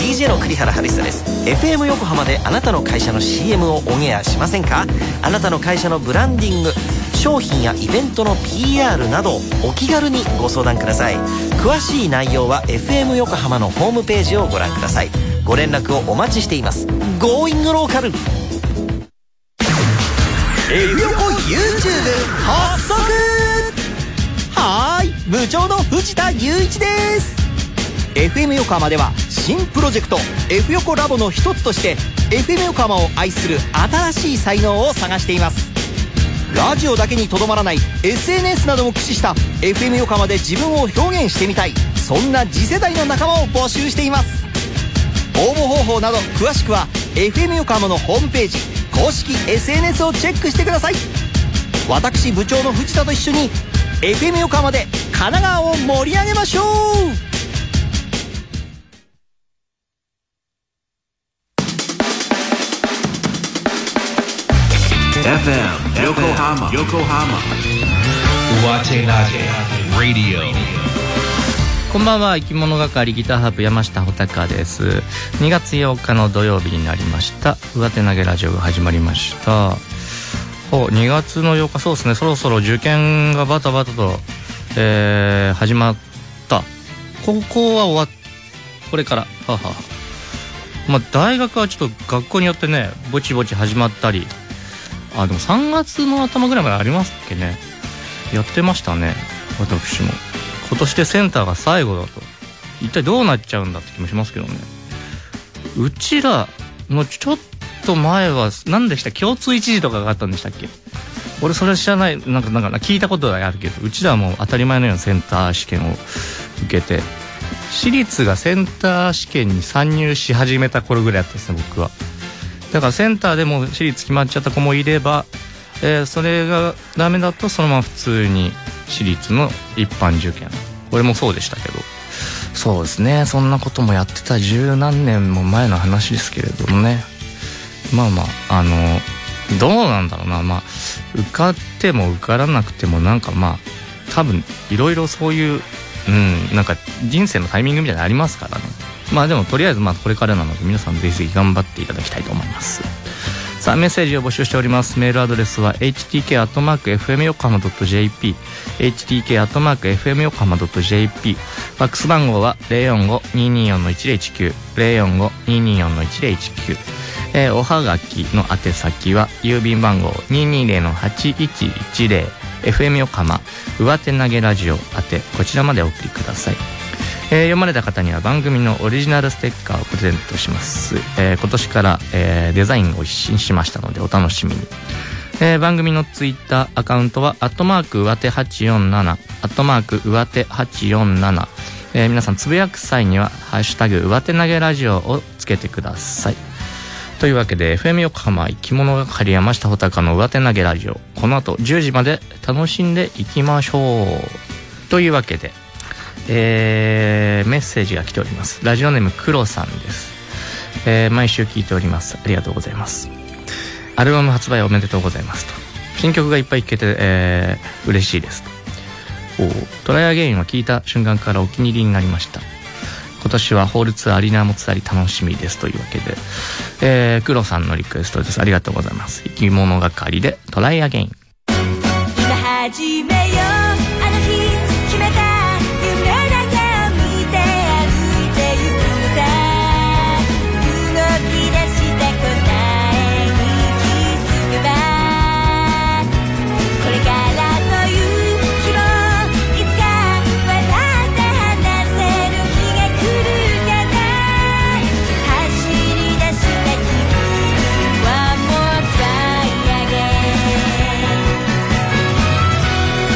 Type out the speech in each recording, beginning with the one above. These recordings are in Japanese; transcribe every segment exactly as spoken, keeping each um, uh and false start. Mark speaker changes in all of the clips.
Speaker 1: ディージェー の栗原ハリスです。 エフエム 横浜であなたの会社の シーエム をオンエアしませんか？あなたの会社のブランディング、商品やイベントの ピーアール などお気軽にご相談ください。詳しい内容は エフエム 横浜のホームページをご覧ください。ご連絡をお待ちしています。 Going ローカル エフ 横 ユーチューブ 発足。はーい、部長の藤田雄一です。 エフエム 横浜では新プロジェクト F 横ラボの一つとして エフエム 横浜を愛する新しい才能を探しています。ラジオだけにとどまらない エスエヌエス なども駆使した エフエム 横浜で自分を表現してみたい、そんな次世代の仲間を募集しています。応募方法など詳しくは エフエム 横浜のホームページ公式 エスエヌエス をチェックしてください。私部長の藤田と一緒に エフエム 横浜で神奈川を盛り上げましょう。
Speaker 2: エフエム 横浜横浜
Speaker 3: 上手投げラディオ。こんばんは、生き物係ギターハープ山下穂高です。にがつようかの土曜日になりました。上手投げラジオが始まりました。ほう、にがつのようか、そうですね、そろそろ受験がバタバタと、えー、始まった。高校は終わっこれからははまあ大学はちょっと学校によってねぼちぼち始まったり、あでもさんがつの頭ぐらいまでありますっけね、やってましたね。私も今年でセンターが最後だと、一体どうなっちゃうんだって気もしますけどね。うちらのちょっと前は何でした、共通一次とかがあったんでしたっけ。俺それ知らない、なんかなんか聞いたことはあるけど、うちらはもう当たり前のようなセンター試験を受けて、私立がセンター試験に参入し始めた頃ぐらいだったですね、僕は。だからセンターでも私立決まっちゃった子もいれば、えー、それがダメだとそのまま普通に私立の一般受験、これもそうでしたけど、そうですね、そんなこともやってた十何年も前の話ですけれどもね。まあまああのどうなんだろうな、まあ受かっても受からなくてもなんかまあ多分いろいろそういう、うん、なんか人生のタイミングみたいなのありますからね。まあでもとりあえずまあこれからなので皆さんぜひぜひ頑張っていただきたいと思います。さあメッセージを募集しております。メールアドレスは エイチティーケー アットマーク エフエム 横浜 ドット ジェーピー エイチティーケー アットマーク エフエム 横浜 ドット ジェーピー ファックス番号は ゼロよんご にーにーよん いちゼロいちきゅう ゼロよんご にーにーよん いちゼロいちきゅう、えー、おはがきの宛先は郵便番号 にーにーゼロ はちいちいちゼロ エフエム 横浜上手投げラジオ宛て、こちらまでお送りください。えー、読まれた方には番組のオリジナルステッカーをプレゼントします。えー、今年から、えー、デザインを一新しましたのでお楽しみに。えー、番組のツイッターアカウントはアットマーク上手はちよんななアットマーク上手はちよんなな、えー、皆さんつぶやく際にはハッシュタグ上手投げラジオをつけてください。というわけで エフエム 横浜生き物係山下穂高の上手投げラジオ、この後じゅうじまで楽しんでいきましょう。というわけで、えー、メッセージが来ております。ラジオネーム黒さんです。えー、毎週聞いております。ありがとうございます。アルバム発売おめでとうございますと。新曲がいっぱい聴けて、えー、嬉しいですと。おトライアゲインは聴いた瞬間からお気に入りになりました。今年はホールツアーアリーナもつわり楽しみですというわけで、えー、黒さんのリクエストです。ありがとうございます。生き物係でトライアゲイン。
Speaker 4: 今始めよう、あの日決めた夢だけを見て歩いてゆくさ、動き出した答えに気づけば、これからという日もいつか笑って話せる日が来るかな。走り出した気分はもうトライアゲイン。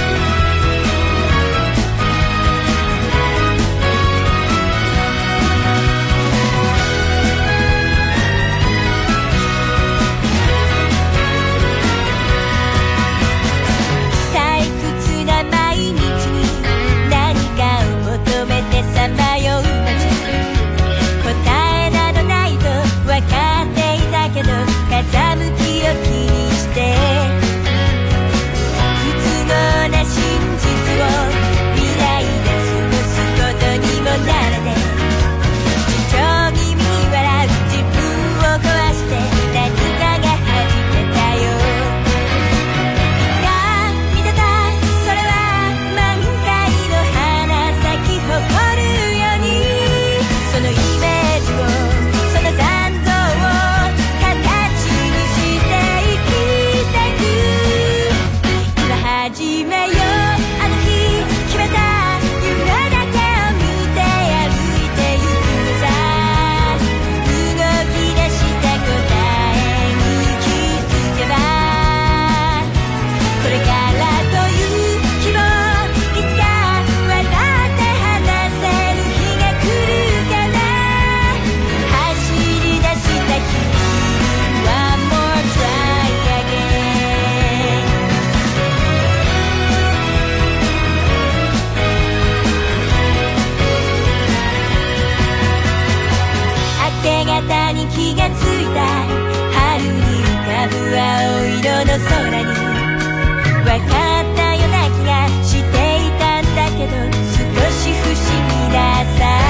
Speaker 4: 気がついた春に浮かぶ青色の空に分かったような気がしていたんだけど少し不思議ださ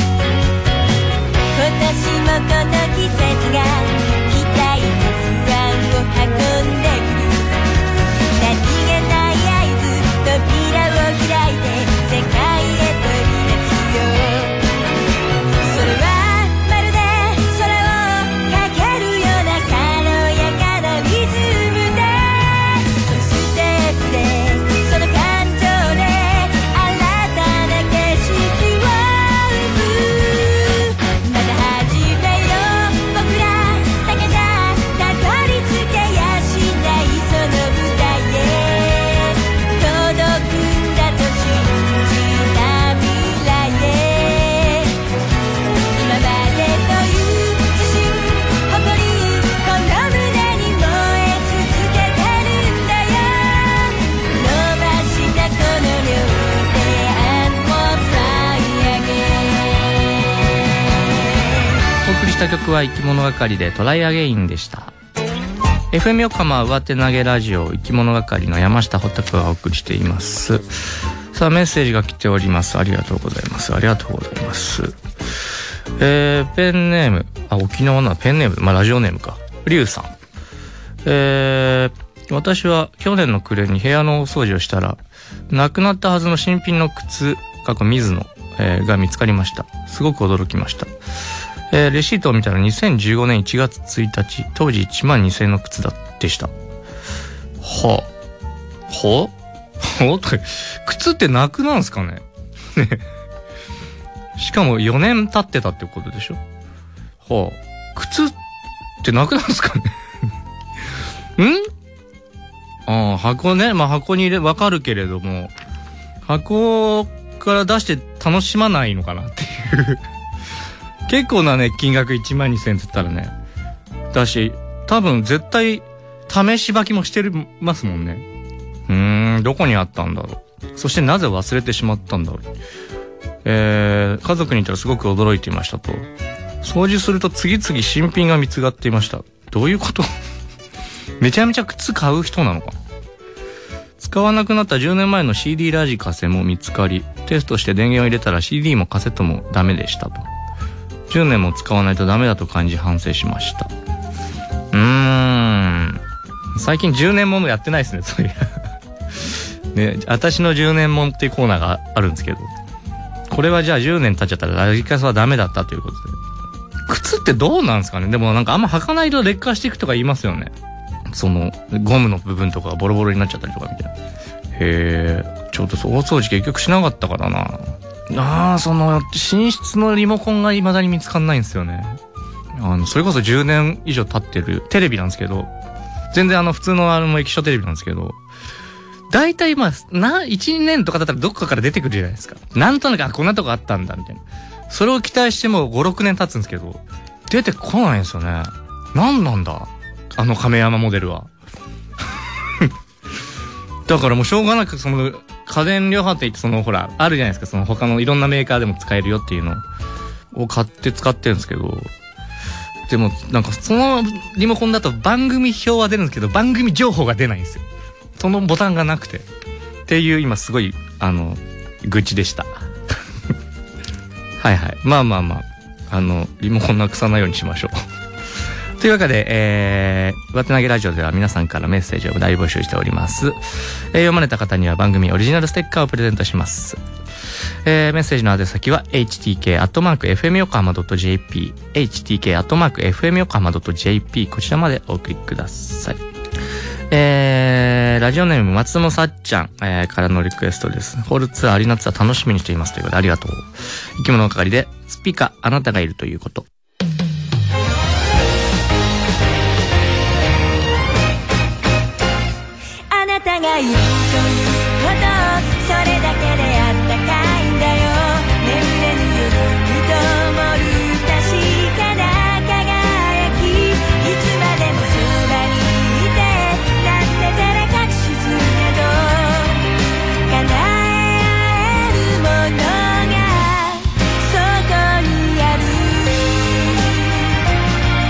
Speaker 4: 今年もこの季節が期待と不安を運んでくる何気ない合図扉を開いて世界へ飛び出すよそれはまるで空をかけるような軽やかなリズムでそのステップでその感情で新たな景色を生むまた始めよう僕らだけじゃたどり着けやしないその舞台へ届くんだと信じた未来へ今までという自信誇りこの胸に燃え続けてるんだよ伸ばしたこの両手 and we'll fly again
Speaker 3: お送りした曲は生き物係でトライアゲインでした。 エフエム 横浜上手投げラジオ生き物係の山下穂高がお送りしています。さあメッセージが来ております。ありがとうございますありがとうございます。えー、ペンネームあ沖縄のペンネームまあラジオネームかリュウさん。えー、私は去年の暮れに部屋のお掃除をしたらなくなったはずの新品の靴過去水野、えー、が見つかりました。すごく驚きました。えー、レシートを見たらにせんじゅうごねんいちがつついたち当時いちまんにせんえんの靴だでした。はあはあはあとか靴ってなくなんすかねねしかもよねん経ってたってことでしょ。はあ靴ってなくなんすかねんああ箱ねまあ箱に入れわかるけれども箱から出して楽しまないのかなっていう結構なね金額いちまんにせんえんって言ったらねだし多分絶対試し履きもしてますもんね。うーんどこにあったんだろう。そしてなぜ忘れてしまったんだろう。えー、家族にいたらすごく驚いていましたと。掃除すると次々新品が見つかっていました。どういうことめちゃめちゃ靴買う人なのか。使わなくなったじゅうねんまえの シーディー ラジカセも見つかりテストして電源を入れたら シーディー もカセットもダメでしたと。じゅうねんも使わないとダメだと感じ反省しました。うーん最近じゅうねんものやってないですねそういうね私のじゅうねんもんっていうコーナーがあるんですけどこれはじゃあじゅうねん経っちゃったらラジカセはダメだったということで靴ってどうなんですかね。でもなんかあんま履かないと劣化していくとか言いますよね。そのゴムの部分とかボロボロになっちゃったりとかみたいな。へえちょっと大掃除結局しなかったからなあーその寝室のリモコンが未だに見つかんないんですよね。あのそれこそじゅうねん以上経ってるテレビなんですけど全然あの普通のあの液晶テレビなんですけど大体まあないちねんとかだったらどっかから出てくるじゃないですか。なんとなくあこんなとこあったんだみたいなそれを期待してもごろくねん経つんですけど出てこないんですよね。なんなんだあの亀山モデルはだからもうしょうがなくその家電量販店ってそのほらあるじゃないですかその他のいろんなメーカーでも使えるよっていうのを買って使ってるんですけどでもなんかそのリモコンだと番組表は出るんですけど番組情報が出ないんですよ。そのボタンがなくてっていう今すごいあの愚痴でしたはいはいまあまあまああのリモコンなくさないようにしましょうというわけで、えー、上手投げラジオでは皆さんからメッセージを大募集しております。えー、読まれた方には番組オリジナルステッカーをプレゼントします。えー、メッセージの宛先は エイチティーケー アットマーク エフエム 横浜 ドット ジェーピー エイチティーケー アットマーク エフエム 横浜 ドット ジェーピー こちらまでお送りください。えー、ラジオネーム松野さっちゃん、えー、からのリクエストです。ホールツアーアリーナツアー楽しみにしていますということでありがとう。生き物係でスピカあなたがいるということ。
Speaker 4: あなたがいるということそれだけであったかいんだよ眠れぬ夜に灯る確かな輝きいつまでもそばにいてなんて照れ隠しするけど叶え合えるものがそこにある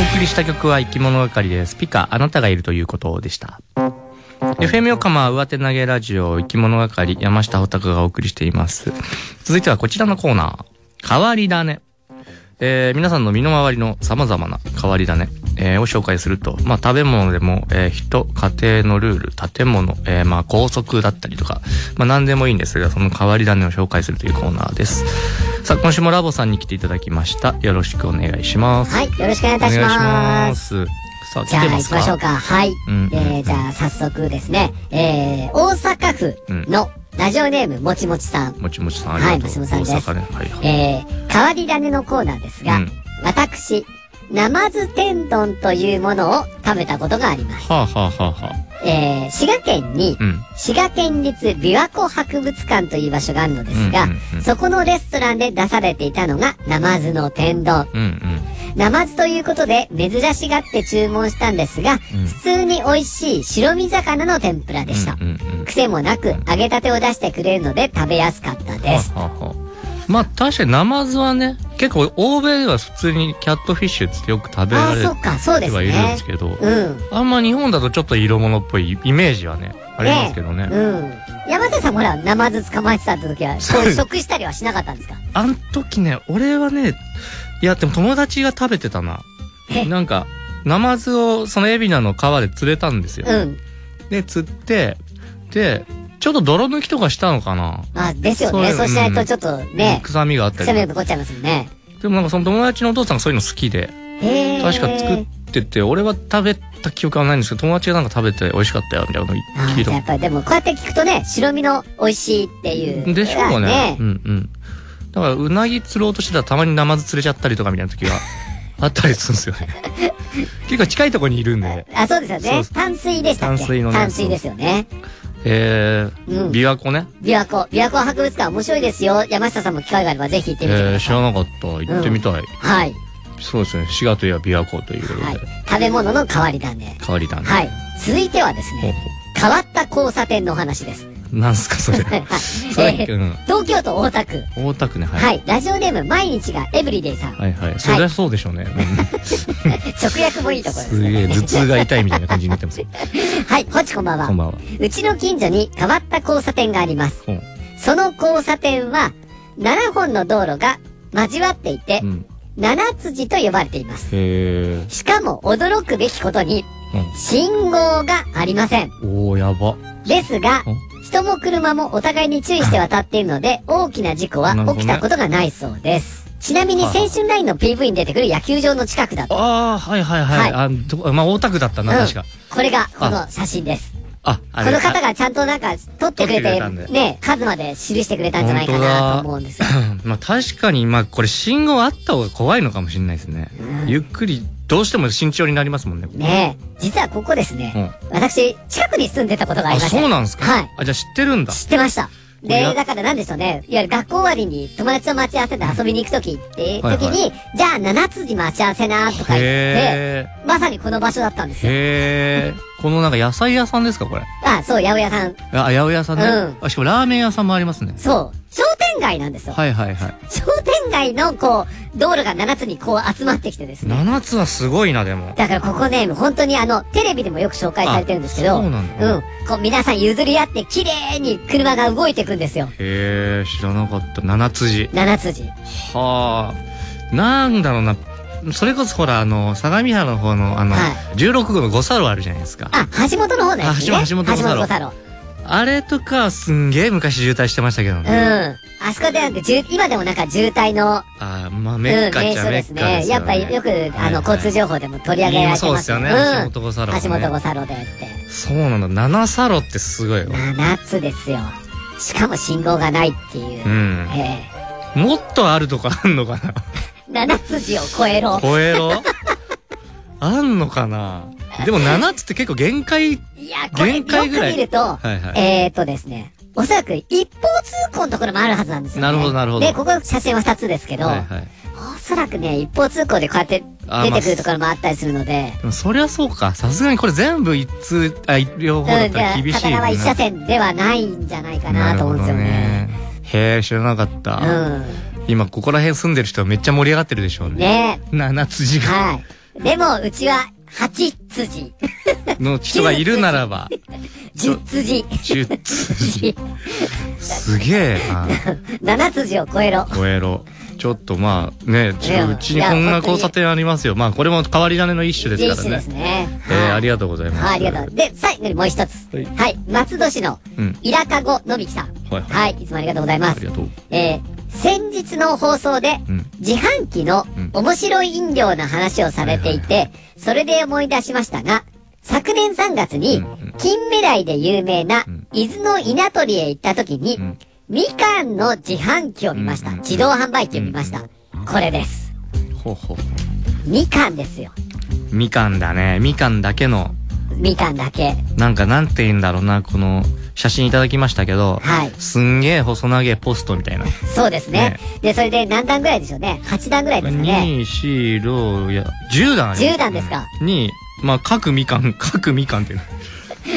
Speaker 3: お送りした曲は生き物係でスピカあなたがいるということでした。 エフエム 横浜上手投げラジオ生き物係山下穂高がお送りしています。続いてはこちらのコーナー、変わり種。えー、皆さんの身の回りの様々な変わり種、えー、を紹介すると、まあ食べ物でも、えー、人、家庭のルール、建物、えー、まあ高速だったりとか、まあ何でもいいんですが、その変わり種を紹介するというコーナーです。さあ、今週もラボさんに来ていただきました。よろしくお願いします。
Speaker 5: はい、よろしくお願いいたします。
Speaker 3: お願いします。さあ、
Speaker 5: じゃあ行きましょうか。はい。
Speaker 3: うんうんうん、
Speaker 5: えー、じゃあ早速ですね、えー、大阪府のラジオネームもちもちさん。
Speaker 3: もちもちさん、ありがとう。
Speaker 5: はい、もちもちさんです。
Speaker 3: 大阪ね。はいはい。
Speaker 5: えー、変わり種のコーナーですが、うん、私、ナマズ天丼というものを食べたことがあります。
Speaker 3: はあ、はあはあはあ、
Speaker 5: えー、滋賀県に、うん、滋賀県立琵琶湖博物館という場所があるのですが、うんうんうん、そこのレストランで出されていたのがナマズの天丼。うんうん、ナマズということで珍しがって注文したんですが、うん、普通に美味しい白身魚の天ぷらでした。うんうんうん、癖もなく揚げたてを出してくれるので食べやすかったです。ははは、
Speaker 3: まあ確かにナマズはね、結構欧米では普通にキャットフィッシュってよく食べられてはいるんですけど、ね、うん、あんま日本だとちょっと色物っぽいイメージはね、ありますけどね。
Speaker 5: ね、うん。山田さんもほら、ナマズ捕まえてたって時は、そう食したりはしなかったんですか？
Speaker 3: あん時ね、俺はね、いやでも友達が食べてたな。なんか、ナマズをその海老名の川で釣れたんですよ。うん。で、釣って、で、ちょっと泥抜きとかしたのかな。
Speaker 5: あ、ですよね。そうしないとちょっとね。
Speaker 3: うん、臭みがあったり。
Speaker 5: 臭みが残っちゃいますよね。
Speaker 3: でもなんかその友達のお父さんがそういうの好きで。へー。確か作ってて、俺は食べた記憶はないんですけど、友達がなんか食べて美味しかったよ、みたいなの聞いた。
Speaker 5: やっぱりでもこうやって聞くとね、白身の美味しいっていう。
Speaker 3: でしょうね。うんうん。だから、うなぎ釣ろうとしてたらたまにナマズ釣れちゃったりとかみたいな時はあったりするんですよね。結構近いところにいるんで。
Speaker 5: あ、そうですよね。淡水でしたっけ？淡水のね。淡水ですよね。
Speaker 3: えー、うん、琵琶湖ね。
Speaker 5: 琵琶湖。琵琶湖博物館面白いですよ。山下さんも機会があればぜひ行ってみてください。
Speaker 3: えー、知らなかった。行ってみたい。うん、
Speaker 5: はい。
Speaker 3: そうですね。滋賀といえば琵琶湖ということで。はい。
Speaker 5: 食べ物の変わり種。
Speaker 3: 変わり種。
Speaker 5: はい。続いてはですね、変わった交差点のお話です。
Speaker 3: なんすかそれ。はい。
Speaker 5: それ、えー、東京都大田区。
Speaker 3: 大田区ね、
Speaker 5: はい。はい。ラジオネーム毎日がエブリデイさん。
Speaker 3: はいはい。そりゃそうでしょうね。
Speaker 5: 直訳もいいところですね。
Speaker 3: すげえ、頭痛が痛いみたいな感じになってます。
Speaker 5: はい、ほちこんばんは。
Speaker 3: こんばんは。
Speaker 5: うちの近所に変わった交差点があります。その交差点は、ななほんの道路が交わっていて、うん、七筋と呼ばれています。へー。しかも驚くべきことに、うん、信号がありません。
Speaker 3: おー、やば。
Speaker 5: ですが、人も車もお互いに注意して渡っているので、大きな事故は起きたことがないそうです。ちなみに、青春ラインの ピーブイ に出てくる野球場の近くだと。
Speaker 3: ああ、はいはいはい。はい、あどまあ、大田区だったな、確か。
Speaker 5: これが、この写真です。
Speaker 3: あ、
Speaker 5: この方がちゃんとなんか、撮ってくれて、ね、数まで記してくれたんじゃないかなと思うんですよ。
Speaker 3: まあ、確かに、まあ、これ信号あった方が怖いのかもしれないですね。うん、ゆっくり、どうしても慎重になりますもんね。
Speaker 5: ねえ。実はここですね。うん、私、近くに住んでたことがありました。
Speaker 3: あ、そうなんですか？
Speaker 5: はい。
Speaker 3: あ、じゃあ知ってるんだ。
Speaker 5: 知ってました。で、だからなんでしょうね。いわゆる学校終わりに友達と待ち合わせで遊びに行くときって、時に、じゃあ七筋待ち合わせなとか言って、まさにこの場所だったんですよ。
Speaker 3: へー。このなんか野菜屋さんですかこれ？
Speaker 5: あ、そう、八百屋さん。
Speaker 3: あ、八百屋さんね。うん。あ、しかもラーメン屋さんもありますね。
Speaker 5: そう。商店街なんですよ。
Speaker 3: はいはいはい。
Speaker 5: 商店街のこう、道路が七つにこう集まってきてですね。
Speaker 3: 七つはすごいな、でも。
Speaker 5: だからここね、本当にあの、テレビでもよく紹介されてるんですけど、
Speaker 3: そうなんだ。
Speaker 5: うん。こう皆さん譲り合って綺麗に車が動いていくんですよ。
Speaker 3: へー、知らなかった。七筋。
Speaker 5: 七筋。
Speaker 3: はあ。なんだろうな。それこそほら、あの、相模原の方の、あの、はい、じゅうろくごうの五差路あるじゃないですか。
Speaker 5: あ、橋本の方ですね。
Speaker 3: あ、橋本、橋本五差路。あれとか、すんげえ昔渋滞してましたけどね。
Speaker 5: うん。あそこでなんか、今でもなんか渋滞の。
Speaker 3: ああ、まあ、メッカっちゃメッカですね。
Speaker 5: やっぱりよく、あの、交通情報でも取り上げられてますよね。
Speaker 3: そうですよね。橋本五差路。
Speaker 5: 橋本五差路でって。
Speaker 3: そうなんだ。七差路ってすごいよ。
Speaker 5: 七つですよ。しかも信号がないっていう。うん。
Speaker 3: ええ。もっとあるとこあんのかな？
Speaker 5: 七筋を超えろ。
Speaker 3: 超えろ？あんのかな？でも七つって結構限界、
Speaker 5: いや、これよく見ると、はいはい、えーっとですね、おそらく一方通行のところもあるはずなんですよね。
Speaker 3: なるほどなるほど。
Speaker 5: で、ここ写真は二つですけど、はいはい、おそらくね、一方通行でこうやって出てくるところもあったりするので。
Speaker 3: まあ、そりゃそうか。さすがにこれ全部一通、あ、両方だったら厳しいよね。
Speaker 5: 片側一車線ではないんじゃないかなと思うんですよね。ね、
Speaker 3: へー、知らなかった。うん。今ここら辺住んでる人はめっちゃ盛り上がってるでしょうね。
Speaker 5: ね。
Speaker 3: 七筋が。はい。
Speaker 5: でも、うちは、八筋。
Speaker 3: の人がいるならば。
Speaker 5: 十筋。
Speaker 3: 十筋。すげえ
Speaker 5: な。七筋を超えろ。
Speaker 3: 超えろ。ちょっとまあね、ちょうちにこんな交差点ありますよ。まあこれも変わり種の一種ですからね。
Speaker 5: 一種ですね。
Speaker 3: えー、ありがとうございます。
Speaker 5: はい、ありがとう。で、最後にもう一つ。はい。はい、松戸市の、イラカゴのびきさん。はい、はい。いつもありがとうございます。
Speaker 3: ありがとう。
Speaker 5: えー、先日の放送で、うん、自販機の面白い飲料の話をされていて、それで思い出しましたが、昨年さんがつに、金目鯛で有名な、伊豆の稲取へ行った時に、うん、みかんの自販機を見ました。自動販売機を見ました。これです。
Speaker 3: ほうほうほう。
Speaker 5: みかんですよ。
Speaker 3: みかんだね。みかんだけの。
Speaker 5: みかんだけ。
Speaker 3: なんかなんて言うんだろうな、この、写真いただきましたけど、はい。すんげえ細長いポストみたいな。
Speaker 5: そうですね。ねで、それで何段ぐらいでしょうね。はちだんぐらいですかね。
Speaker 3: に、よん、ろ、いや、じゅうだんあります。
Speaker 5: じゅうだんですか。
Speaker 3: に、まあ、各みかん、各みかんっていう。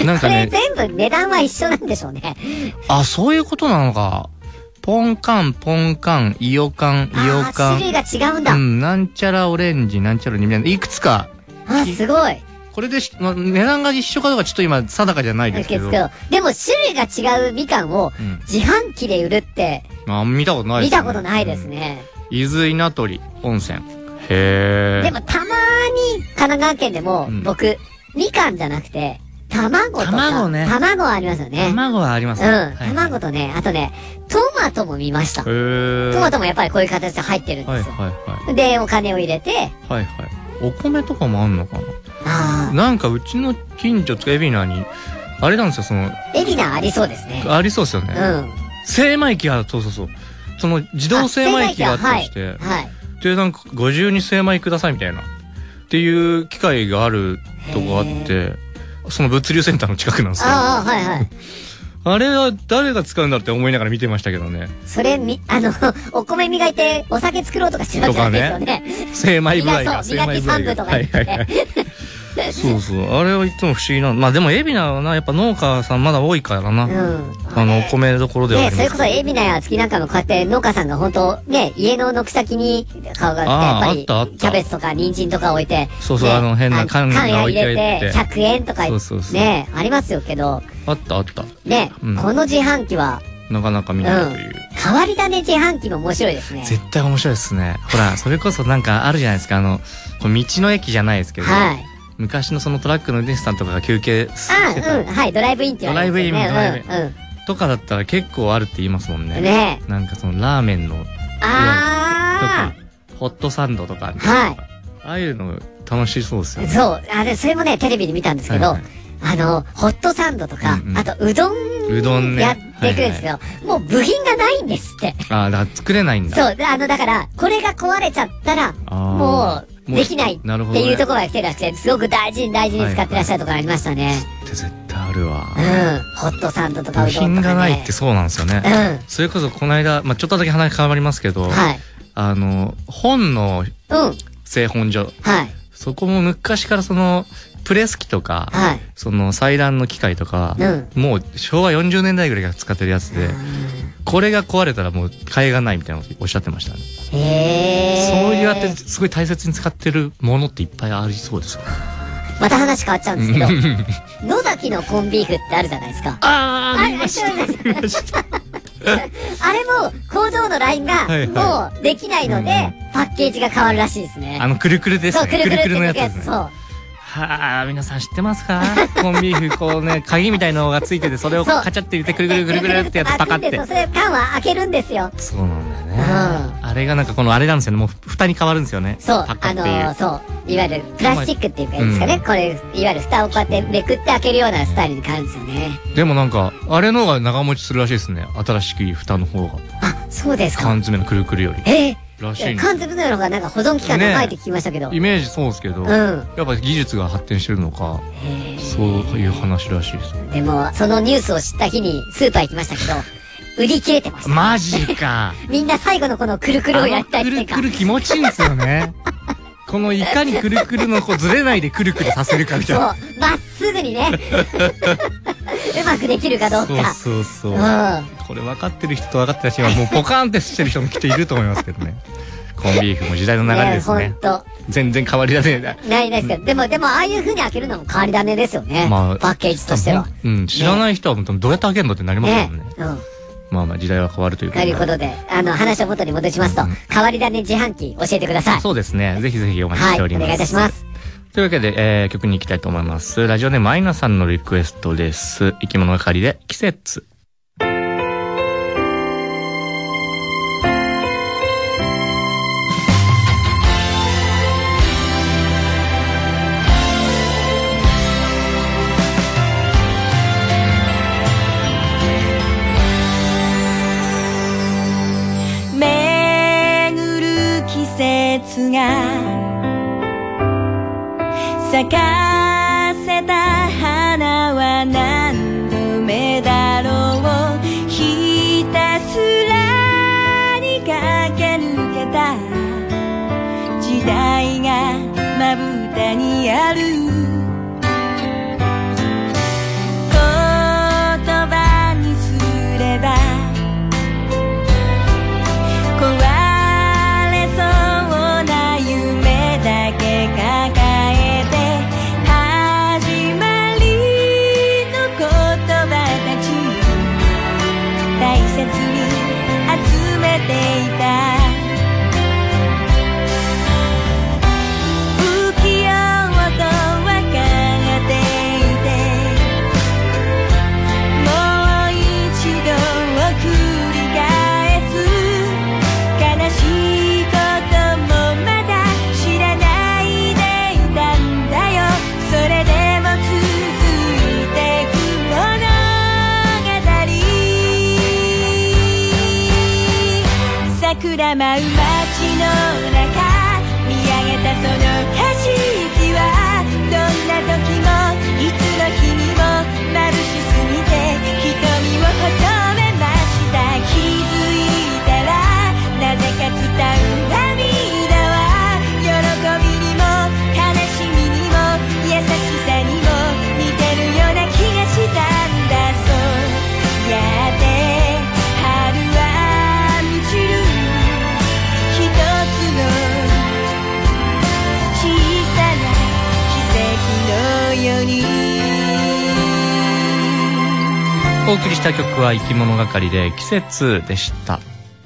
Speaker 3: なんかね。
Speaker 5: これ全部値段は一緒なんでしょうね。
Speaker 3: あ、そういうことなのか。ポンカン、ポンカン、イオカン、イオカン。
Speaker 5: 種類が違うんだ。
Speaker 3: うん、なんちゃらオレンジ、なんちゃらにみたいな。いくつか。
Speaker 5: あ、すごい。
Speaker 3: これでし、まあ、値段が一緒かどうかちょっと今定かじゃないですけど。
Speaker 5: でも種類が違うみかんを自販機で売るって、
Speaker 3: うん、あ、見たことない
Speaker 5: ですね。見たことないですね。
Speaker 3: うん、伊豆稲取温泉。へー。
Speaker 5: でもたまーに神奈川県でも、うん、僕、みかんじゃなくて、卵とか。
Speaker 3: 卵ね。
Speaker 5: 卵はありますよね。
Speaker 3: 卵はありますね。
Speaker 5: うん。はいはい、卵とね、あとね、トマトも見ました。へ
Speaker 3: ー。
Speaker 5: トマトもやっぱりこういう形で入ってるんですよ。はいはいはい。で、お金を入れて。
Speaker 3: はいはい。お米とかもあんのかな。ああ。なんかうちの近所とか海老名に、あれなんですよ、その。
Speaker 5: 海老名ありそうですね。
Speaker 3: ありそうですよね。うん。精米機あ、そうそうそう。その自動精米機があったりして。はい。はい。で、なんかごじゅうに精米くださいみたいな。っていう機械があるとこあって、その物流センターの近くなんですよ。
Speaker 5: ああ、はいはい。
Speaker 3: あれは誰が使うんだって思いながら見てましたけどね。
Speaker 5: それみ、あの、お米磨いてお酒作ろうとかしてるわけじゃないですよね。
Speaker 3: 精米部合が。
Speaker 5: そう、磨き三部とか言って。はいはいはい。
Speaker 3: そうそう。あれはいつも不思議な。まあでも、海老名はな、やっぱ農家さんまだ多いからな。うん。あの、お米どころではあります。
Speaker 5: ね、それこそ海老名や月なんかもこうやって農家さんが本当ね、家の軒先に顔があって、やっぱり、キャベツとか人参とか置いて。
Speaker 3: そうそう、あの変な缶が置いてあって。
Speaker 5: ひゃくえんとか言って。ね、ありますよけど。
Speaker 3: あったあった。
Speaker 5: ね、この自販機は、
Speaker 3: なかなか見ないという。
Speaker 5: 変わり種自販機も面白いですね。
Speaker 3: 絶対面白いですね。ほら、それこそなんかあるじゃないですか、あの、道の駅じゃないですけど。はい。昔のそのトラックの運転手さんとかが休憩してた。
Speaker 5: あ、うん、はい、ドライブインって言われて、ね。ドライブイン、ドライブイン。うん。
Speaker 3: とかだったら結構あるって言いますもんね。ね。なんかそのラーメンの。
Speaker 5: ああ。
Speaker 3: ホットサンドとか。はい。ああいうの楽しそうですよね。
Speaker 5: そう。あれ、それもね、テレビで見たんですけど、はいはい、あの、ホットサンドとか、うんうん、あとうどん。うどんね。やってくるんですけど、はいはい、もう部品がないんですって。
Speaker 3: ああ、だから作れないんだ。
Speaker 5: そう。あの、だから、これが壊れちゃったら、もう、できないっていうところが来てらっしゃる。すごく大事に大事に使ってらっしゃるところありましたね。
Speaker 3: って絶対あるわ。
Speaker 5: うん。ホットサンドとかうどんとか、ね。
Speaker 3: 部品がないってそうなんですよね。うん。それこそこの間、まあちょっとだけ話変わりますけど、はい。あの、本の、うん。製本所。はい。そこも昔からその、プレス機とか、はい、その裁断の機械とか、うん、もう昭和よんじゅうねんだいぐらいが使ってるやつで、これが壊れたらもう替えがないみたいなことおっしゃってましたね。へー。そうやってすごい大切に使ってるものっていっぱいありそうですよね。
Speaker 5: また話変わっちゃうんですけど、野崎のコンビーフってあるじゃないですか。
Speaker 3: あー、ありました。
Speaker 5: あれも工場のラインがもうできないので、はいはい、パッケージが変わるらしいですね。
Speaker 3: あのくるくるですね。
Speaker 5: そう、くるくるって
Speaker 3: のやつですね。そう。はあ、皆さん知ってますか？コンビーフ、こうね、鍵みたいなのがついてて、それをカチャって入れて、くるくるくるくるってやってパカって。
Speaker 5: それ缶は開けるんですよ。
Speaker 3: そうなんだよね。うん、あれがなんかこのあれなんですよね。もう蓋に変わるんですよね。
Speaker 5: そう。あのー、そう。いわゆるプラスチックっていうかいいですかね。うん、これ、いわゆる蓋をこうやってめくって開けるようなスタイルに変わるんですよね。
Speaker 3: でもなんか、あれの方が長持ちするらしいですね。新しい蓋の方が。
Speaker 5: あ、そうですか。
Speaker 3: 缶詰のくるくるより。
Speaker 5: えーらしい缶詰の方がなんか保存期間長いって聞きましたけど、
Speaker 3: ね、イメージそうですけど、うん、やっぱ技術が発展してるのか、そういう話らしいです。
Speaker 5: でもそのニュースを知った日にスーパー行きましたけど売り切れてました。
Speaker 3: マジか。
Speaker 5: みんな最後のこのくるくるをやりたいっていうか、
Speaker 3: くるくる気持ちいいんですよね。このいかにくるくるのこうずれないでくるくるさせるかみたいな。
Speaker 5: そう、まっすぐにねうまくできるかどうか。
Speaker 3: そうそうそう、うん、これ分かってる人と分かってる人はもうポカーンってしてる人もきっといると思いますけどね。 コンビーフも時代の流れですね。
Speaker 5: ね、ほんと。
Speaker 3: 全然変わり種だ。
Speaker 5: ないですけど、でも、でも、ああいう風に開けるのも変わり種ですよね。まあ、パッケージとしては。
Speaker 3: うん、知らない人はどうやって開けるのってなりますもんね。うん。まあまあ時代は変わるということで。ということで、あの、話を元に戻しますと、うん、変わり種自販機教えてください。そうですね。ぜひぜひお待ちしております。はい、お願いいたします。というわけで、えー、曲に行きたいと思います。ラジオネームアイナさんのリクエストです。生き物係で季節。
Speaker 4: 季節が咲かせた花は何度目だろう。ひたすらに駆け抜けた時代がまぶたにある。言葉にすれば桜舞う街の中、見上げたその景色はどんな時もいつの日にも眩しすぎて瞳を細めました。気づいたらなぜか伝う涙は喜びにも悲しみにも優しさにも似てるような気がしたんだ。そうやって春は満ちる
Speaker 3: お送りした曲は生き物係で季節でした。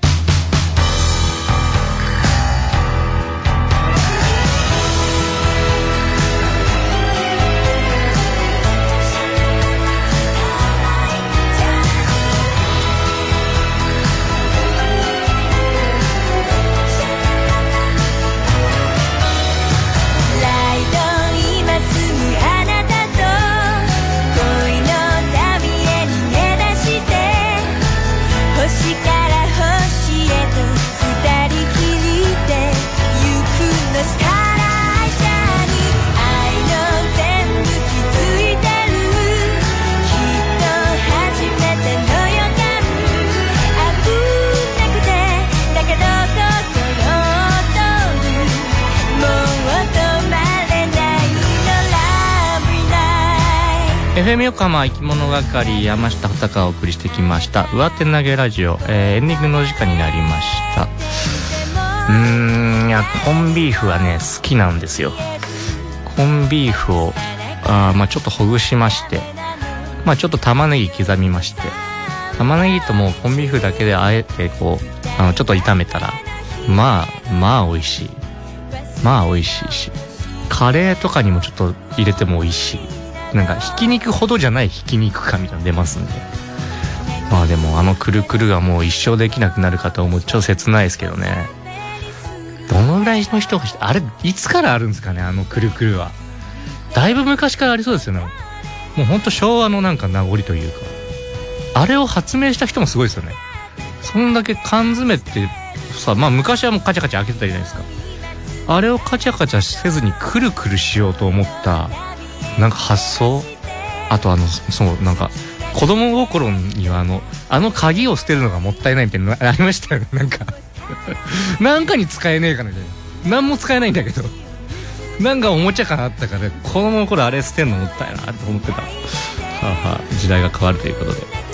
Speaker 3: エフエム 横浜生き物係山下穂高をお送りしてきました上手投げラジオ、えー、エンディングの時間になりました。うーんいやコンビーフはね好きなんですよ。コンビーフをあ、まあ、ちょっとほぐしまして、まあ、ちょっと玉ねぎ刻みまして、玉ねぎともうコンビーフだけであえてこうあのちょっと炒めたらまあまあ美味しいまあ美味しいし、カレーとかにもちょっと入れても美味しい。なんかひき肉ほどじゃないひき肉感みたいなの出ますんで、まあでもあのくるくるがもう一生できなくなるかと思うとちょっと切ないですけどね。どのぐらいの人があれいつからあるんですかね、あのくるくるは。だいぶ昔からありそうですよね。もうほんと昭和のなんか名残というか、あれを発明した人もすごいですよね。そんだけ缶詰ってさ、まあ昔はもうカチャカチャ開けてたじゃないですか。あれをカチャカチャせずにくるくるしようと思ったなんか発想、あとあのそうなんか子供心にはあのあの鍵を捨てるのがもったいないみたいなのありましたよね。なんかなんかに使えねえかなみたいな、何も使えないんだけどなんかおもちゃ感あったから子供の頃あれ捨てるのもったいなと思ってた。はあはあ、時代が変わるということで、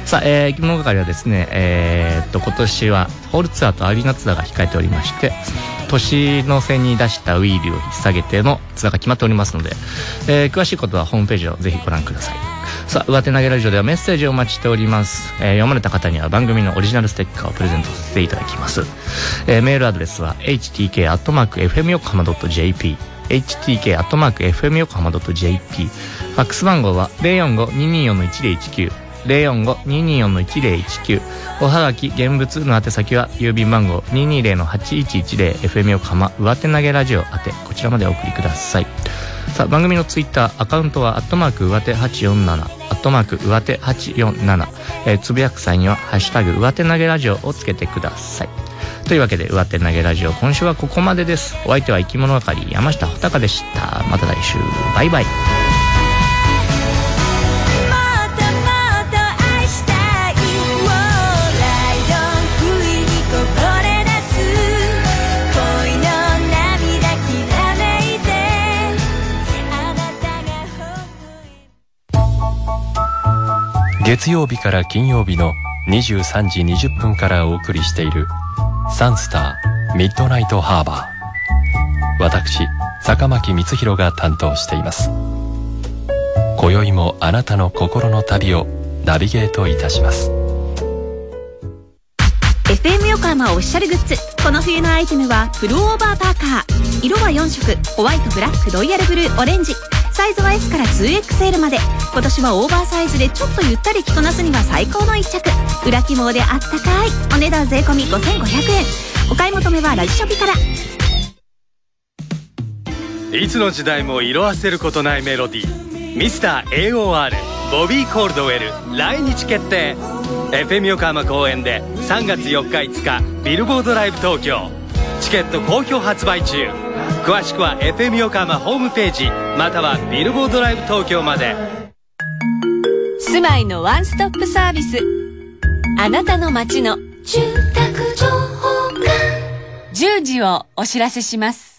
Speaker 3: さあ、えー、生き物係はですね、えー、っと今年はホールツアーとアリーナツアーが控えておりまして、年の瀬に出したウィールを引っ提げてのツアーが決まっておりますので、えー、詳しいことはホームページをぜひご覧ください。さあ、上手投げラジオではメッセージをお待ちしております。えー、読まれた方には番組のオリジナルステッカーをプレゼントさせていただきます。えー、メールアドレスは エイチティーケーアットマークエフエムヨコハマドットジェーピー エイチティーケーアットマークエフエムヨコハマドットジェーピー ファックス番号は ゼロよんご にーにーよん いちゼロいちきゅう ゼロよんご にーにーよん いちゼロいちきゅう。おはがき現物の宛先は郵便番号 にーにーゼロ はちいちいちゼロ エフエム 横浜上手投げラジオ宛て、こちらまでお送りください。さあ、番組のツイッターアカウントはアットマーク上手はちよんなな、アットマーク上手はちよんなな、えー、つぶやく際にはハッシュタグ上手投げラジオをつけてください。というわけで、上手投げラジオ今週はここまでです。お相手は生き物係山下穂高でした。また来週、バイバイ。
Speaker 6: 月曜日から金曜日のにじゅうさんじにじゅっぷんからお送りしているサンスターミッドナイトハーバー。私坂巻光弘が担当しています。今宵もあなたの心の旅をナビゲートいたします。
Speaker 7: エフエム 横浜オフィシャルグッズ。この冬のアイテムはプルオーバーパーカー。色はよん色、ホワイト、ブラック、ロイヤルブルー、オレンジ。サイズは エス から ツーエックスエル まで。今年はオーバーサイズでちょっとゆったり着こなすには最高の一着。裏起毛であったかい。お値段税込みごせんごひゃくえん。お買い求めはラジショピから。
Speaker 8: いつの時代も色あせることないメロディー、ミスター エーオーアール ボビー・コールドウェル来日決定。 エフエム 横浜公演でさんがつよっかいつかビルボードライブ東京。チケット好評発売中。詳しくは エフエム 横浜ホームページまたはビルボードライブ東京まで。
Speaker 4: 住まいのワンストップサービス、あなたの街の住宅情報館。じゅうじをお知らせします。